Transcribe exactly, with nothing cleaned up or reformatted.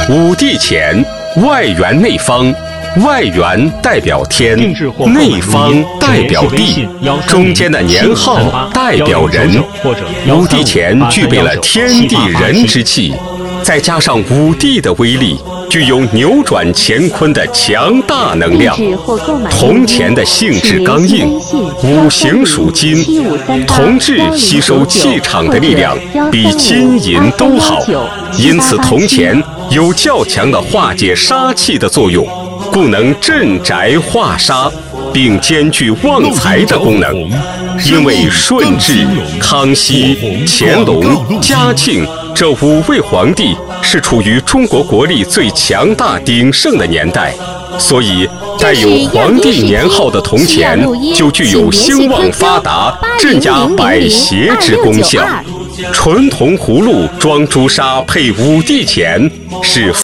五帝钱外圆内方，外圆代表天，内方代表地，中间的年号代表人。五帝钱具备了天地人之气，再加上五帝的威力，具有扭转乾坤的强大能量。铜钱的性质刚硬，五行属金，铜质吸收气场的力量比金银都好，因此铜钱有较强的化解杀气的作用，故能镇宅化杀，并兼具旺财的功能。因为顺治、康熙、乾隆、嘉庆这五位皇帝是处于中国国力最强大鼎盛的年代，所以带有皇帝年号的铜钱就具有兴旺发达、镇压百邪之功效。纯铜葫芦装朱砂配五帝钱是